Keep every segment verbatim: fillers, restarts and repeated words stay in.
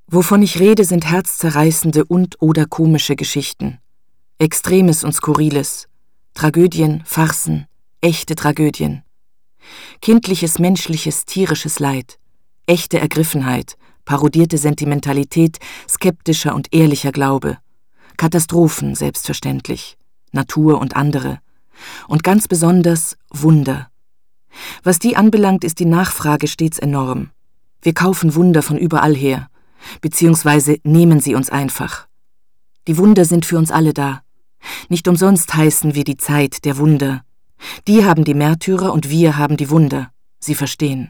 Wovon ich rede, sind herzzerreißende und oder komische Geschichten. Extremes und Skurriles. Tragödien, Farcen, echte Tragödien. Kindliches, menschliches, tierisches Leid. Echte Ergriffenheit, parodierte Sentimentalität, skeptischer und ehrlicher Glaube. Katastrophen, selbstverständlich. Natur und andere. Und ganz besonders Wunder. Was die anbelangt, ist die Nachfrage stets enorm. Wir kaufen Wunder von überall her, beziehungsweise nehmen sie uns einfach. Die Wunder sind für uns alle da. Nicht umsonst heißen wir die Zeit der Wunder. Die haben die Märtyrer und wir haben die Wunder. Sie verstehen.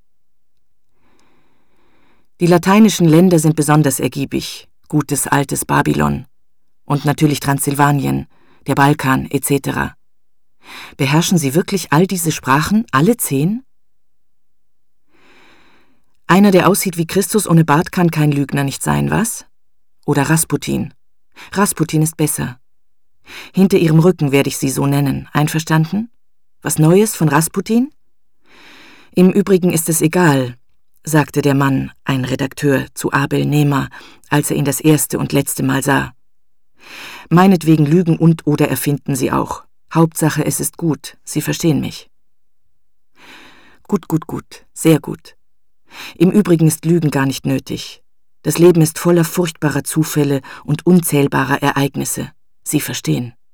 Die lateinischen Länder sind besonders ergiebig, gutes altes Babylon. Und natürlich Transsilvanien, der Balkan et cetera. Beherrschen Sie wirklich all diese Sprachen, alle zehn? Einer, der aussieht wie Christus ohne Bart, kann kein Lügner nicht sein, was? Oder Rasputin. Rasputin ist besser. Hinter Ihrem Rücken werde ich Sie so nennen, einverstanden? Was Neues von Rasputin? Im Übrigen ist es egal, sagte der Mann, ein Redakteur, zu Abel Nehmer, als er ihn das erste und letzte Mal sah. Meinetwegen lügen und oder erfinden Sie auch. Hauptsache, es ist gut, Sie verstehen mich. Gut, gut, gut, sehr gut. Im Übrigen ist Lügen gar nicht nötig. Das Leben ist voller furchtbarer Zufälle und unzählbarer Ereignisse. Sie verstehen.